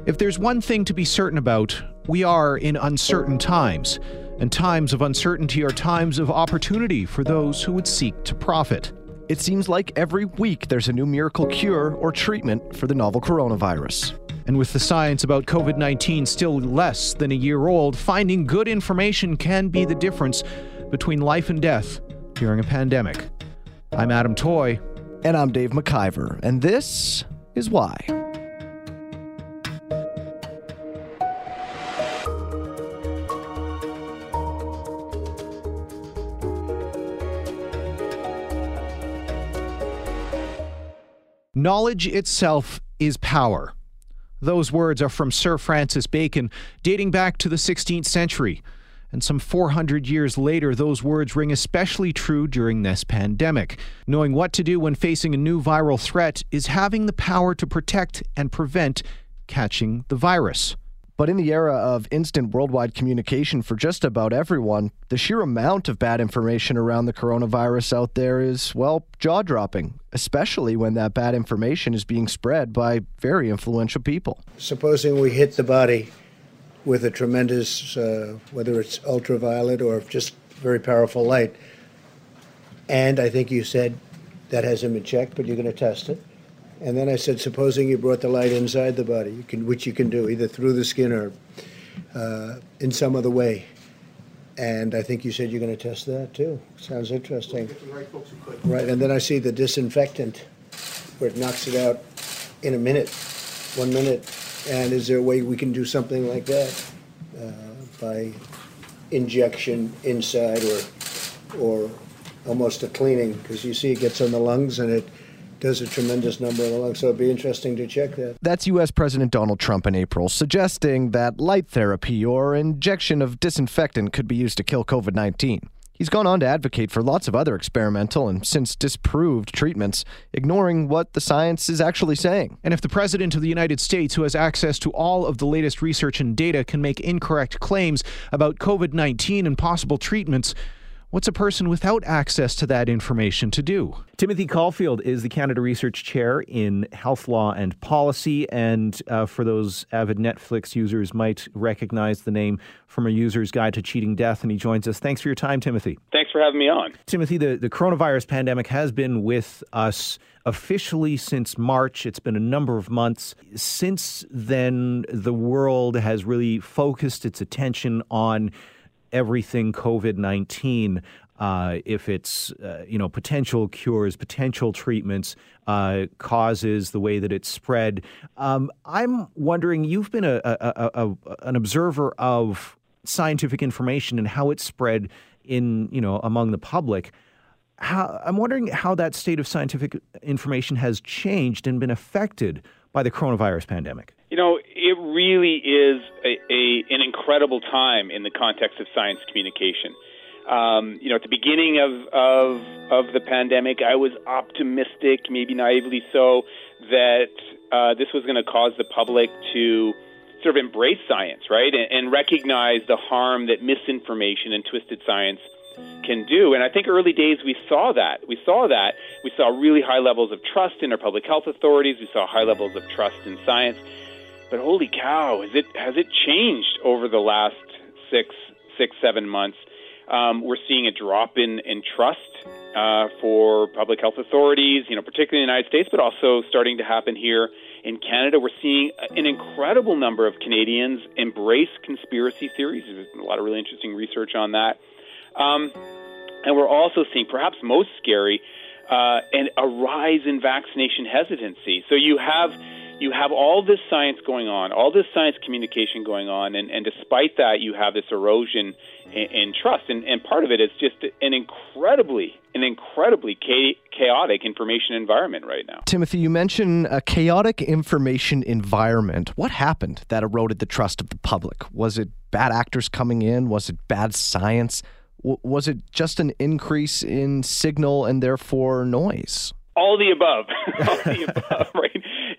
If there's one thing to be certain about, we are in uncertain times. And times of uncertainty are times of opportunity for those who would seek to profit. It seems like every week there's a new miracle cure or treatment for the novel coronavirus. And with the science about COVID-19 still less than a year old, finding good information can be the difference between life and death during a pandemic. I'm Adam Toy. And I'm Dave McIver. And this is why. Knowledge itself is power. Those words are from Sir Francis Bacon, dating back to the 16th century. And some 400 years later, those words ring especially true during this pandemic. Knowing what to do when facing a new viral threat is having the power to protect and prevent catching the virus. But in the era of instant worldwide communication for just about everyone, the sheer amount of bad information around the coronavirus out there is, well, jaw-dropping, especially when that bad information is being spread by very influential people. Supposing we hit the body with a tremendous, whether it's ultraviolet or just very powerful light, and I think you said that hasn't been checked, but you're going to test it. And then I said, supposing you brought the light inside the body, which you can do, either through the skin or in some other way. And I think you said you're going to test that, too. Sounds interesting. Right, and then I see the disinfectant, where it knocks it out in a minute, 1 minute. And is there a way we can do something like that by injection inside or almost a cleaning? Because you see it gets on the lungs and it does a tremendous number of the lungs, so it'd be interesting to check that. That's U.S. President Donald Trump in April, suggesting that light therapy or injection of disinfectant could be used to kill COVID-19. He's gone on to advocate for lots of other experimental and since disproved treatments, ignoring what the science is actually saying. And if the President of the United States, who has access to all of the latest research and data, can make incorrect claims about COVID-19 and possible treatments, what's a person without access to that information to do? Timothy Caulfield is the Canada Research Chair in Health Law and Policy, and for those avid Netflix users might recognize the name from a user's guide to cheating death, and he joins us. Thanks for your time, Timothy. Thanks for having me on. Timothy, the coronavirus pandemic has been with us officially since March. It's been a number of months. Since then, the world has really focused its attention on everything COVID-19, if it's, potential cures, potential treatments, causes, the way that it's spread. I'm wondering, you've been an observer of scientific information and how it's spread among the public. I'm wondering how that state of scientific information has changed and been affected by the coronavirus pandemic. It really is an incredible time in the context of science communication. At the beginning of the pandemic, I was optimistic, maybe naively so, that this was going to cause the public to sort of embrace science, right, and recognize the harm that misinformation and twisted science can do. And I think early days we saw that. We saw really high levels of trust in our public health authorities. We saw high levels of trust in science. But holy cow, has it changed over the last 7 months? We're seeing a drop in trust for public health authorities, particularly in the United States, but also starting to happen here in Canada. We're seeing an incredible number of Canadians embrace conspiracy theories. There's been a lot of really interesting research on that. And we're also seeing, perhaps most scary, a rise in vaccination hesitancy. So you have all this science going on, all this science communication going on, and despite that, you have this erosion in trust. And part of it is just an incredibly chaotic information environment right now. Timothy, you mentioned a chaotic information environment. What happened that eroded the trust of the public? Was it bad actors coming in? Was it bad science? Was it just an increase in signal and therefore noise? All the above. All the above, right?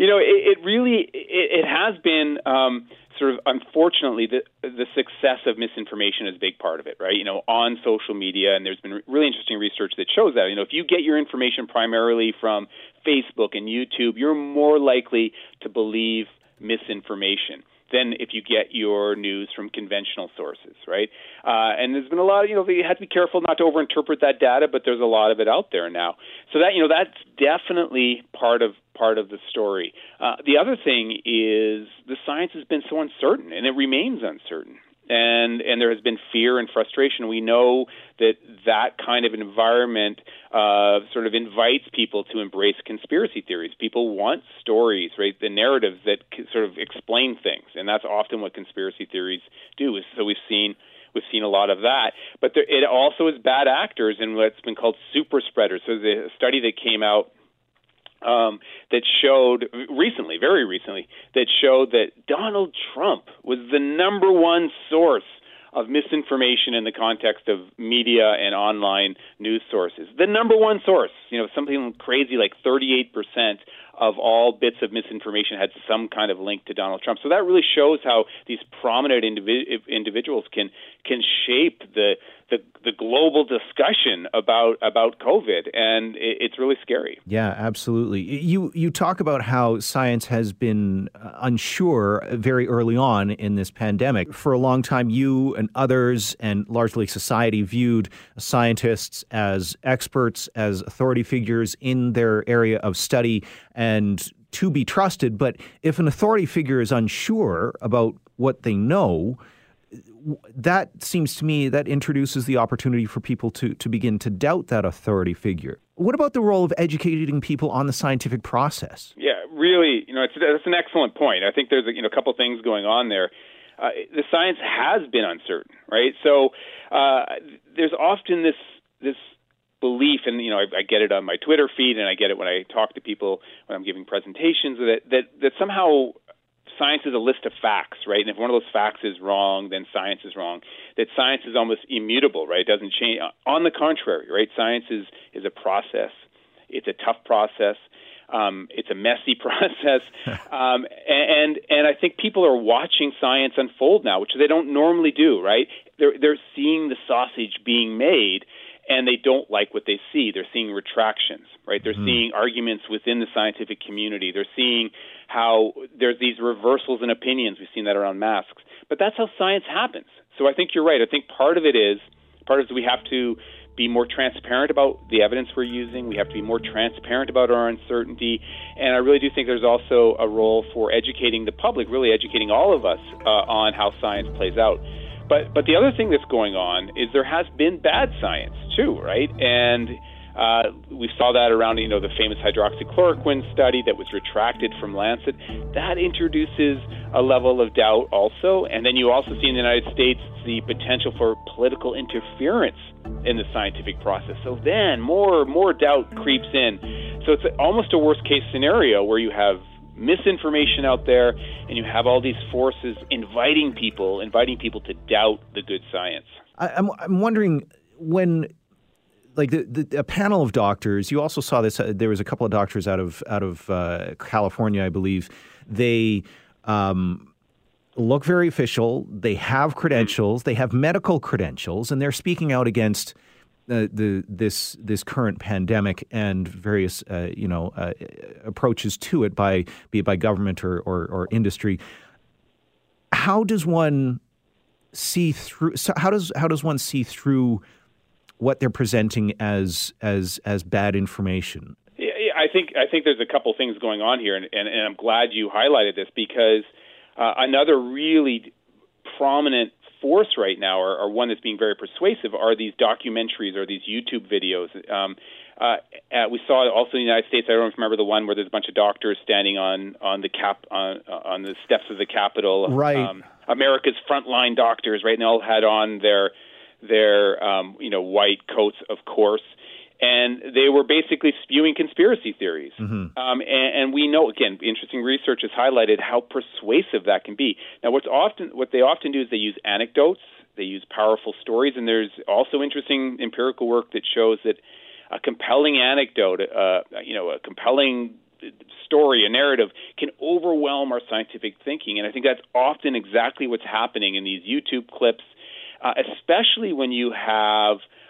It has been sort of, unfortunately, the success of misinformation is a big part of it, right? On social media, and there's been really interesting research that shows that, if you get your information primarily from Facebook and YouTube, you're more likely to believe misinformation than if you get your news from conventional sources, right? And there's been a lot of, you have to be careful not to overinterpret that data, but there's a lot of it out there now. So that, that's definitely part of the story. The other thing is the science has been so uncertain, and it remains uncertain. And there has been fear and frustration. We know that kind of environment sort of invites people to embrace conspiracy theories. People want stories, right? The narratives that sort of explain things, and that's often what conspiracy theories do. So we've seen a lot of that, but it also is bad actors in what's been called super spreaders. So there's a study that came out that showed very recently, that showed that Donald Trump was the number one source of misinformation in the context of media and online news sources. The number one source, something crazy like 38% of all bits of misinformation had some kind of link to Donald Trump. So that really shows how these prominent individuals can shape the global discussion about COVID, and it's really scary. Yeah, absolutely. You talk about how science has been unsure very early on in this pandemic. For a long time, you and others, and largely society, viewed scientists as experts, as authority figures in their area of study, and to be trusted. But if an authority figure is unsure about what they know, that seems to me that introduces the opportunity for people to begin to doubt that authority figure. What about the role of educating people on the scientific process? Yeah, really, that's an excellent point. I think there's a couple things going on there. The science has been uncertain, right? So there's often this belief, and I get it on my Twitter feed, and I get it when I talk to people when I'm giving presentations, that somehow science is a list of facts, right? And if one of those facts is wrong, then science is wrong. That science is almost immutable, right? It doesn't change. On the contrary, right? Science is a process. It's a tough process. It's a messy process. And I think people are watching science unfold now, which they don't normally do, right? They're seeing the sausage being made, and they don't like what they see. They're seeing retractions, right? They're seeing arguments within the scientific community. They're seeing how there's these reversals in opinions. We've seen that around masks. But that's how science happens. So I think you're right. I think part of it is we have to be more transparent about the evidence we're using. We have to be more transparent about our uncertainty. And I really do think there's also a role for educating the public, really educating all of us on how science plays out. But the other thing that's going on is there has been bad science too, right? And we saw that around, the famous hydroxychloroquine study that was retracted from Lancet. That introduces a level of doubt also. And then you also see in the United States the potential for political interference in the scientific process. So then more doubt creeps in. So it's almost a worst case scenario where you have misinformation out there, and you have all these forces inviting people to doubt the good science. I'm wondering when, like a panel of doctors. You also saw this. There was a couple of doctors out of California, I believe. They look very official. They have credentials. They have medical credentials, and they're speaking out against this current pandemic and various approaches to it, be it by government or industry. How does one see through? So how does one see through what they're presenting as bad information? Yeah, I think there's a couple things going on here, and I'm glad you highlighted this, because another really prominent force right now, or one that's being very persuasive, are these documentaries or these YouTube videos. We saw also in the United States. I don't remember the one where there's a bunch of doctors standing on the steps of the Capitol. Right. America's frontline doctors, right? And they all had on their white coats, of course. And they were basically spewing conspiracy theories. Mm-hmm. And we know, again, interesting research has highlighted how persuasive that can be. Now, what they often do is they use anecdotes, they use powerful stories, and there's also interesting empirical work that shows that a compelling anecdote, a compelling story, a narrative, can overwhelm our scientific thinking. And I think that's often exactly what's happening in these YouTube clips, especially when you have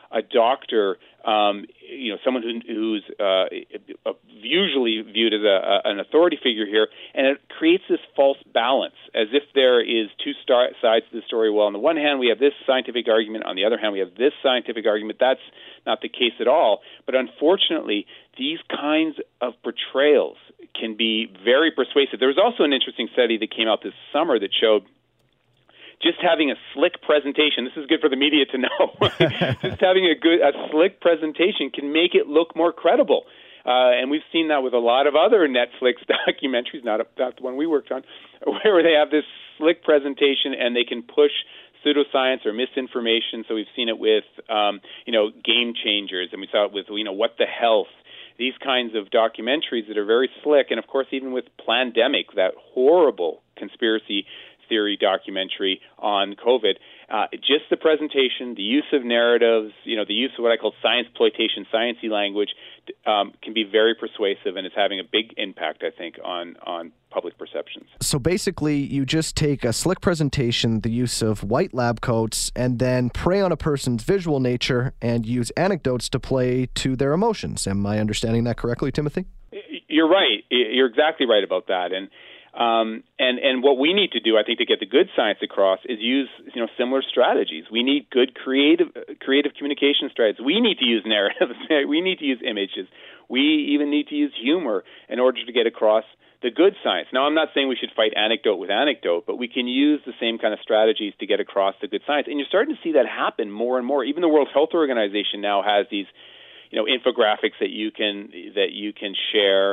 a doctor, someone who's usually viewed as an authority figure here, and it creates this false balance, as if there is two sides to the story. Well, on the one hand, we have this scientific argument. On the other hand, we have this scientific argument. That's not the case at all. But unfortunately, these kinds of portrayals can be very persuasive. There was also an interesting study that came out this summer that showed just having a slick presentation, this is good for the media to know, just having a slick presentation can make it look more credible. And we've seen that with a lot of other Netflix documentaries, not the one we worked on, where they have this slick presentation and they can push pseudoscience or misinformation. So we've seen it with, Game Changers, and we saw it with, What the Health. These kinds of documentaries that are very slick, and of course even with Plandemic, that horrible conspiracy theory documentary on COVID, just the presentation, the use of narratives, the use of what I call science-ploitation, sciencey language, can be very persuasive, and it's having a big impact, I think, on public perceptions. So basically, you just take a slick presentation, the use of white lab coats, and then prey on a person's visual nature and use anecdotes to play to their emotions. Am I understanding that correctly, Timothy? You're right. You're exactly right about that. And what we need to do, I think, to get the good science across is use similar strategies. We need good creative communication strategies. We need to use narratives. We need to use images. We even need to use humor in order to get across the good science. Now, I'm not saying we should fight anecdote with anecdote, but we can use the same kind of strategies to get across the good science. And you're starting to see that happen more and more. Even the World Health Organization now has these infographics that you can share.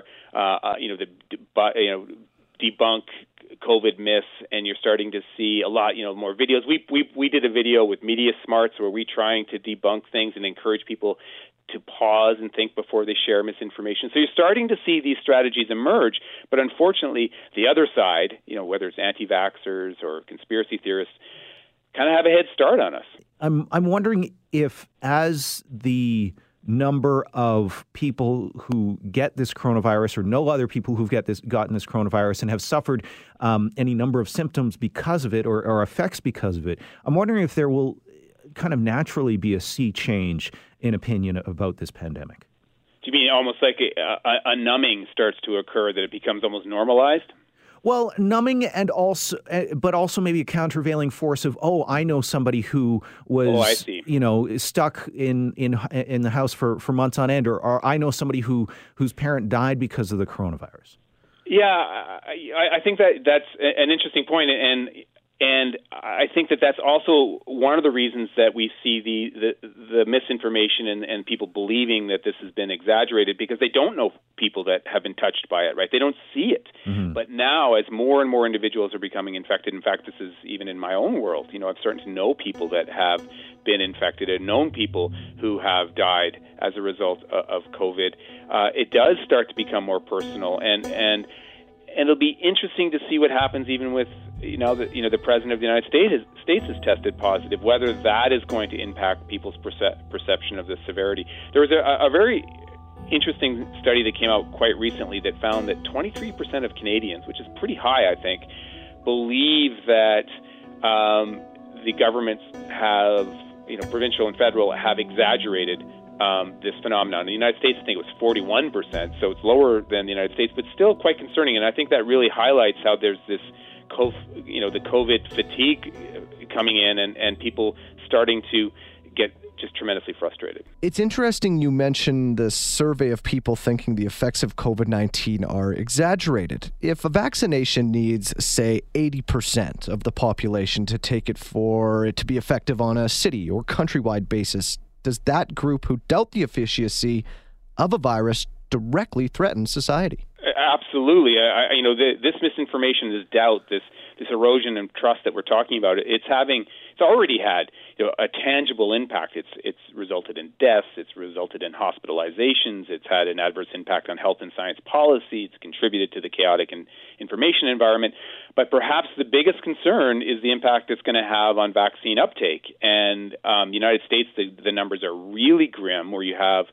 Debunk COVID myths, and you're starting to see a lot, more videos. We did a video with Media Smarts where we're trying to debunk things and encourage people to pause and think before they share misinformation. So you're starting to see these strategies emerge, but unfortunately, the other side, whether it's anti-vaxxers or conspiracy theorists, kind of have a head start on us. I'm wondering if, as the number of people who get this coronavirus or know other people who've gotten this coronavirus and have suffered any number of symptoms because of it or effects because of it, I'm wondering if there will kind of naturally be a sea change in opinion about this pandemic. Do you mean almost like a numbing starts to occur, that it becomes almost normalized? Well, numbing and but also maybe a countervailing force of, I know somebody who was, stuck in the house for months on end, or I know somebody whose parent died because of the coronavirus. Yeah, I think that's an interesting point, and I think that's also one of the reasons that we see the misinformation and people believing that this has been exaggerated, because they don't know people that have been touched by it, right? They don't see it. Mm-hmm. But now, as more and more individuals are becoming infected, in fact, this is even in my own world, I'm starting to know people that have been infected and known people who have died as a result of COVID. It does start to become more personal, and it'll be interesting to see what happens even with the President of the United States has tested positive, whether that is going to impact people's perception of the severity. There was a very interesting study that came out quite recently that found that 23% of Canadians, which is pretty high, I think, believe that the governments have, provincial and federal, have exaggerated this phenomenon. In the United States, I think it was 41%, so it's lower than the United States, but still quite concerning. And I think that really highlights how there's this, the COVID fatigue coming in, and people starting to get just tremendously frustrated. It's interesting you mentioned the survey of people thinking the effects of COVID-19 are exaggerated. If a vaccination needs, say, 80% of the population to take it for it to be effective on a city or countrywide basis, does that group who doubt the efficacy of a virus directly threaten society? Absolutely. This misinformation, this doubt, this erosion in trust that we're talking about, it's already had a tangible impact. It's resulted in deaths. It's resulted in hospitalizations. It's had an adverse impact on health and science policy. It's contributed to the chaotic information environment. But perhaps the biggest concern is the impact it's going to have on vaccine uptake. And the United States, the numbers are really grim, where you have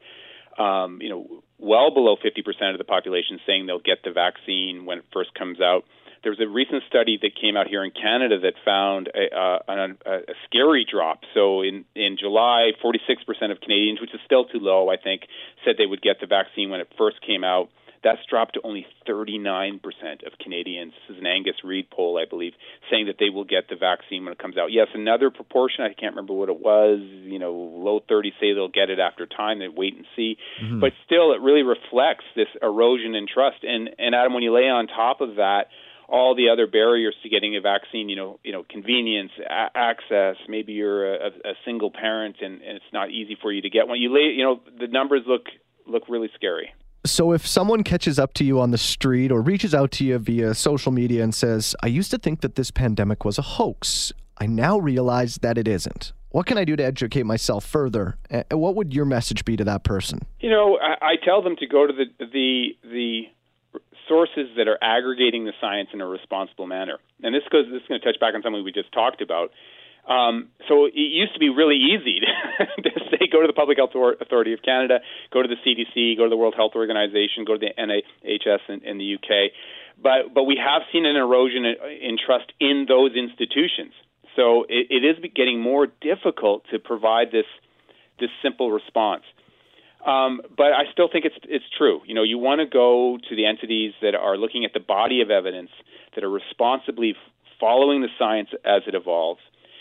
well below 50% of the population saying they'll get the vaccine when it first comes out. There was a recent study that came out here in Canada that found a scary drop. So in July, 46% of Canadians, which is still too low, I think, said they would get the vaccine when it first came out. That's dropped to only 39% of Canadians. This is an Angus Reid poll, I believe, saying that they will get the vaccine when it comes out. Yes, another proportion, I can't remember what it was, low 30s say they'll get it after time. They wait and see. Mm-hmm. But still, it really reflects this erosion in trust. And Adam, when you lay on top of that all the other barriers to getting a vaccine, convenience, access, maybe you're a single parent and it's not easy for you to get one. The numbers look really scary. So if someone catches up to you on the street or reaches out to you via social media and says, I used to think that this pandemic was a hoax, I now realize that it isn't. What can I do to educate myself further? What would your message be to that person? I tell them to go to the sources that are aggregating the science in a responsible manner. And this is going to touch back on something we just talked about. So it used to be really easy to say, go to the Public Health Authority of Canada, go to the CDC, go to the World Health Organization, go to the NHS in the UK. But we have seen an erosion in trust in those institutions. So it is getting more difficult to provide this simple response. But I still think it's true. You want to go to the entities that are looking at the body of evidence, that are responsibly following the science as it evolves.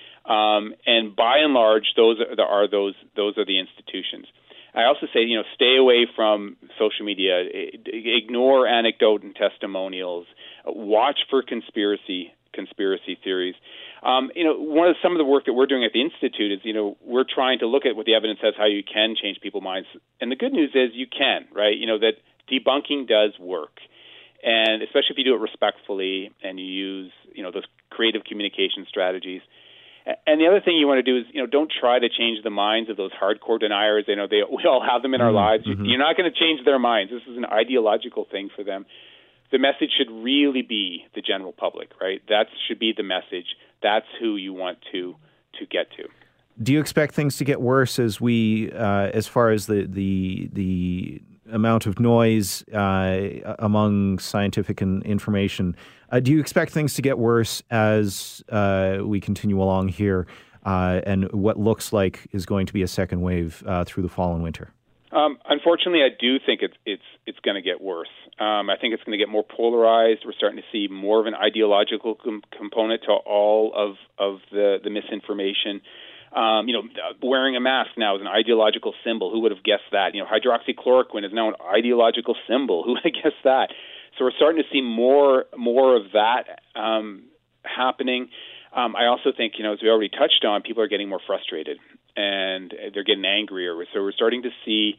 And by and large, those are the institutions. I also say, stay away from social media, ignore anecdote and testimonials, watch for conspiracy theories. Some of the work that we're doing at the Institute is, we're trying to look at what the evidence says, how you can change people's minds. And the good news is you can, right? That debunking does work. And especially if you do it respectfully and you use, those creative communication strategies. And the other thing you want to do is, don't try to change the minds of those hardcore deniers. We all have them in our lives. Mm-hmm. You're not going to change their minds. This is an ideological thing for them. The message should really be the general public, right? That should be the message. That's who you want to get to. Do you expect things to get worse as far as the amount of noise among scientific and information? Do you expect things to get worse as we continue along here and what looks like is going to be a second wave through the fall and winter? Unfortunately, I do think it's going to get worse. I think it's going to get more polarized. We're starting to see more of an ideological component to all of the misinformation. Wearing a mask now is an ideological symbol. Who would have guessed that? Hydroxychloroquine is now an ideological symbol. Who would have guessed that? So we're starting to see more of that happening. I also think, as we already touched on, people are getting more frustrated and they're getting angrier. So we're starting to see,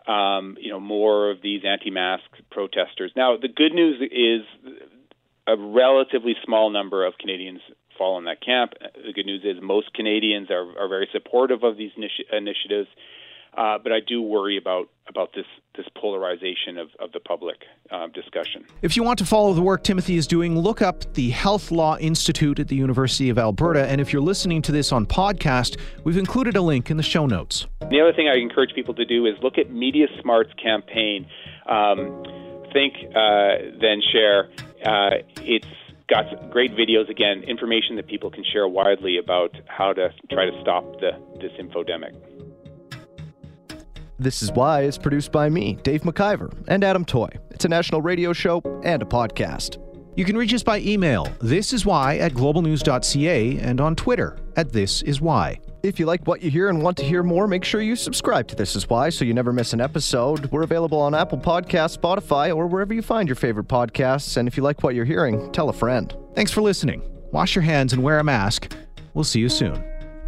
more of these anti-mask protesters. Now, the good news is a relatively small number of Canadians fall in that camp. The good news is most Canadians are very supportive of these initiatives. But I do worry about this polarization of the public discussion. If you want to follow the work Timothy is doing, look up the Health Law Institute at the University of Alberta. And if you're listening to this on podcast, we've included a link in the show notes. The other thing I encourage people to do is look at Media Smart's campaign, Think, Then Share. It's got great videos, again, information that people can share widely about how to try to stop this infodemic. This Is Why is produced by me, Dave McIver, and Adam Toy. It's a national radio show and a podcast. You can reach us by email, thisiswhy@globalnews.ca, and on Twitter @thisiswhy. If you like what you hear and want to hear more, make sure you subscribe to This Is Why so you never miss an episode. We're available on Apple Podcasts, Spotify, or wherever you find your favorite podcasts. And if you like what you're hearing, tell a friend. Thanks for listening. Wash your hands and wear a mask. We'll see you soon.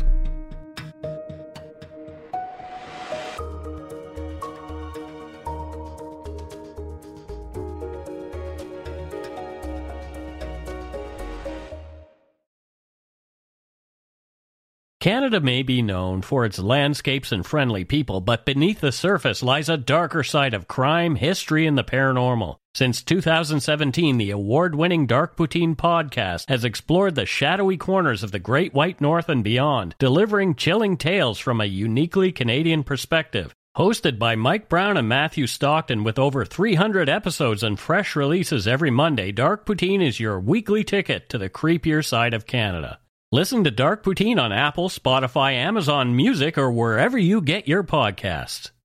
Canada may be known for its landscapes and friendly people, but beneath the surface lies a darker side of crime, history, and the paranormal. Since 2017, the award-winning Dark Poutine podcast has explored the shadowy corners of the Great White North and beyond, delivering chilling tales from a uniquely Canadian perspective. Hosted by Mike Brown and Matthew Stockton with over 300 episodes and fresh releases every Monday, Dark Poutine is your weekly ticket to the creepier side of Canada. Listen to Dark Poutine on Apple, Spotify, Amazon Music, or wherever you get your podcasts.